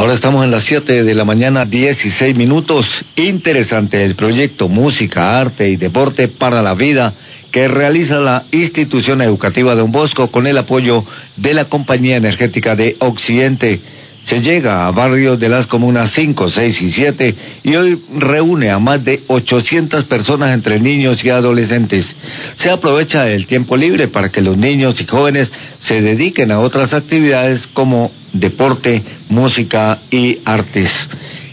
Ahora estamos en las 7 de la mañana, 16 minutos. Interesante el proyecto Música, Arte y Deporte para la Vida que realiza la institución educativa Don Bosco con el apoyo de la Compañía Energética de Occidente. Se llega a barrios de las comunas 5, 6 y 7 y hoy reúne a más de 800 personas entre niños y adolescentes. Se aprovecha el tiempo libre para que los niños y jóvenes se dediquen a otras actividades como deporte, música y artes.